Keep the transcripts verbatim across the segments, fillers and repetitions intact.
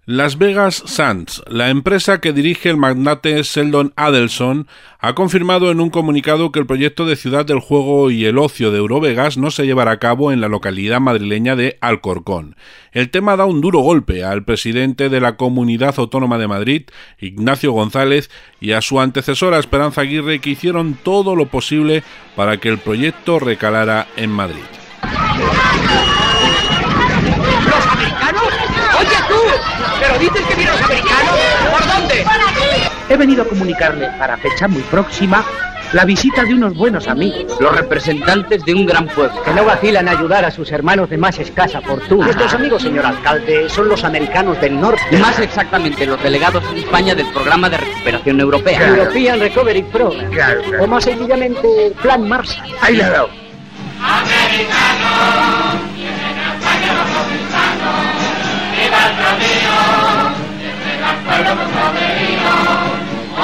Las Vegas Sands, la empresa que dirige el magnate Sheldon Adelson, ha confirmado en un comunicado que el proyecto de Ciudad del Juego y el Ocio de Eurovegas no se llevará a cabo en la localidad madrileña de Alcorcón. El tema da un duro golpe al presidente de la Comunidad Autónoma de Madrid, Ignacio González, y a su antecesora Esperanza Aguirre, que hicieron todo lo posible para que el proyecto recalara en Madrid. ¿Los americanos? ¡Oye tú! ¿Pero dices que vienen los americanos? ¿Por dónde? He venido a comunicarle para fecha muy próxima la visita de unos buenos amigos, los representantes de un gran pueblo, que no vacilan a ayudar a sus hermanos de más escasa fortuna. Nuestros amigos, señor alcalde, son los americanos del norte. Más exactamente, los delegados en España del Programa de Recuperación Europea. Claro. European Recovery Program. Claro, claro. O más sencillamente, el Plan Marshall. Ahí le ha dado. Americanos, vienen a España los conquistados, viva el rodillo, desde gran pueblo poderío,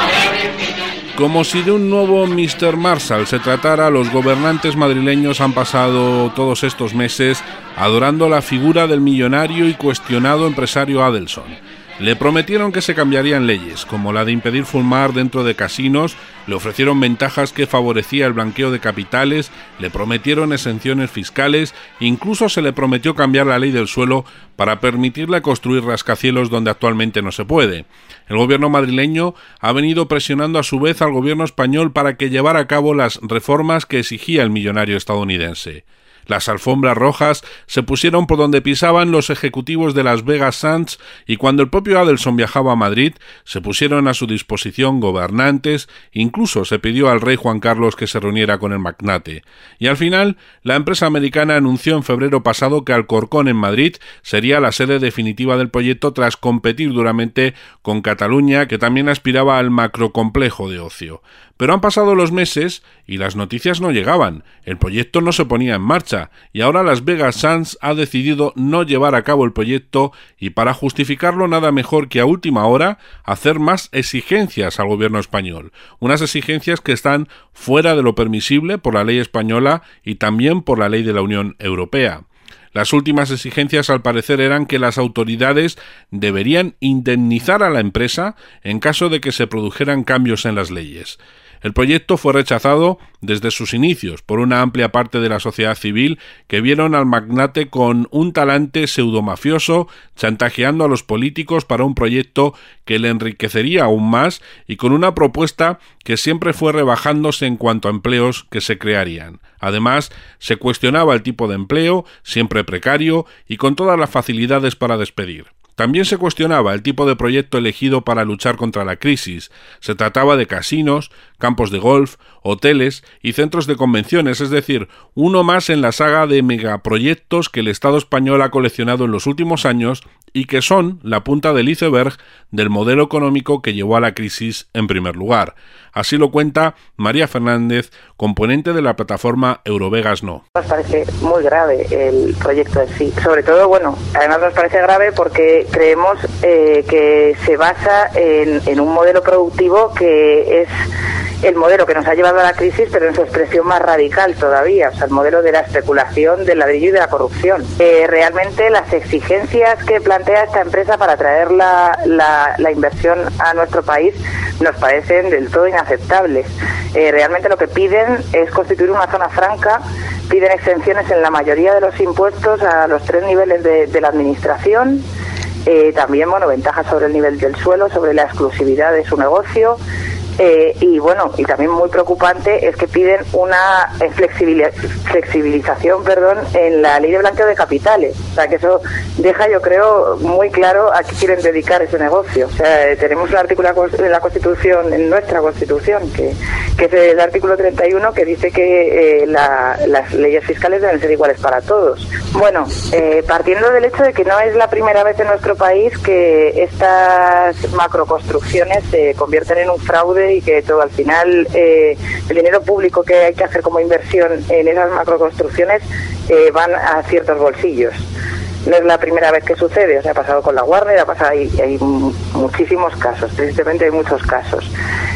Como si de un nuevo mister Marshall se tratara, los gobernantes madrileños han pasado todos estos meses adorando la figura del millonario y cuestionado empresario Adelson. Le prometieron que se cambiarían leyes, como la de impedir fumar dentro de casinos, le ofrecieron ventajas que favorecía el blanqueo de capitales, le prometieron exenciones fiscales, incluso se le prometió cambiar la ley del suelo para permitirle construir rascacielos donde actualmente no se puede. El gobierno madrileño ha venido presionando a su vez al gobierno español para que llevara a cabo las reformas que exigía el millonario estadounidense. Las alfombras rojas se pusieron por donde pisaban los ejecutivos de Las Vegas Sands, y cuando el propio Adelson viajaba a Madrid, se pusieron a su disposición gobernantes, incluso se pidió al rey Juan Carlos que se reuniera con el magnate. Y al final, la empresa americana anunció en febrero pasado que Alcorcón en Madrid sería la sede definitiva del proyecto, tras competir duramente con Cataluña, que también aspiraba al macrocomplejo de ocio. Pero han pasado los meses y las noticias no llegaban, el proyecto no se ponía en marcha, y ahora Las Vegas Sands ha decidido no llevar a cabo el proyecto, y para justificarlo nada mejor que a última hora hacer más exigencias al gobierno español, unas exigencias que están fuera de lo permisible por la ley española y también por la ley de la Unión Europea. Las últimas exigencias, al parecer, eran que las autoridades deberían indemnizar a la empresa en caso de que se produjeran cambios en las leyes. El proyecto fue rechazado desde sus inicios por una amplia parte de la sociedad civil, que vieron al magnate con un talante pseudomafioso chantajeando a los políticos para un proyecto que le enriquecería aún más, y con una propuesta que siempre fue rebajándose en cuanto a empleos que se crearían. Además, se cuestionaba el tipo de empleo, siempre precario y con todas las facilidades para despedir. También se cuestionaba el tipo de proyecto elegido para luchar contra la crisis. Se trataba de casinos, campos de golf, hoteles y centros de convenciones, es decir, uno más en la saga de megaproyectos que el Estado español ha coleccionado en los últimos años y que son la punta del iceberg del modelo económico que llevó a la crisis en primer lugar. Así lo cuenta María Fernández, componente de la plataforma Eurovegas No. Nos parece muy grave el proyecto en sí. Sobre todo, bueno, además nos parece grave porque creemos eh, que se basa en, en un modelo productivo que es el modelo que nos ha llevado a la crisis, pero en su expresión más radical todavía, o sea, el modelo de la especulación, del ladrillo y de la corrupción. Eh, realmente las exigencias que plantea esta empresa para traer la, la, la inversión a nuestro país nos parecen del todo inaceptables. Eh, realmente lo que piden es constituir una zona franca, piden exenciones en la mayoría de los impuestos a los tres niveles de, de la administración, eh, también, bueno, ventajas sobre el nivel del suelo, sobre la exclusividad de su negocio. Eh, y bueno, y también muy preocupante es que piden una flexibiliz- flexibilización perdón, en la ley de blanqueo de capitales. O sea, que eso deja, yo creo, muy claro a qué quieren dedicar ese negocio. O sea, tenemos un artículo en la Constitución, en nuestra Constitución, que, que es el artículo treinta y uno, que dice que eh, la, las leyes fiscales deben ser iguales para todos. Bueno, eh, partiendo del hecho de que no es la primera vez en nuestro país que estas macroconstrucciones se convierten en un fraude y que todo al final eh, el dinero público que hay que hacer como inversión en esas macroconstrucciones eh, van a ciertos bolsillos. No es la primera vez que sucede, o sea, ha pasado con la Warner, ha pasado, hay, hay muchísimos casos, tristemente hay muchos casos.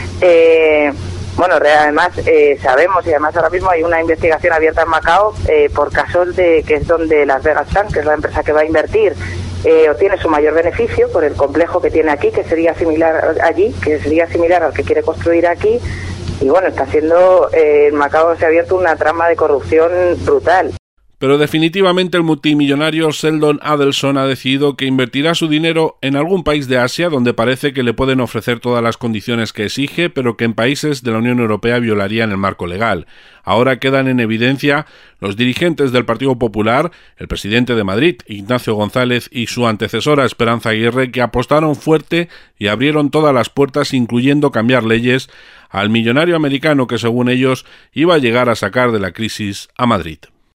Eh, bueno, además eh, sabemos, y además ahora mismo hay una investigación abierta en Macao eh, por casos de que es donde Las Vegas Sands, que es la empresa que va a invertir eh, obtiene su mayor beneficio por el complejo que tiene aquí, que sería similar allí, que sería similar al que quiere construir aquí. Y bueno, está haciendo, eh, en Macao se ha abierto una trama de corrupción brutal. Pero definitivamente el multimillonario Sheldon Adelson ha decidido que invertirá su dinero en algún país de Asia donde parece que le pueden ofrecer todas las condiciones que exige, pero que en países de la Unión Europea violarían el marco legal. Ahora quedan en evidencia los dirigentes del Partido Popular, el presidente de Madrid, Ignacio González, y su antecesora Esperanza Aguirre, que apostaron fuerte y abrieron todas las puertas, incluyendo cambiar leyes, al millonario americano que, según ellos, iba a llegar a sacar de la crisis a Madrid.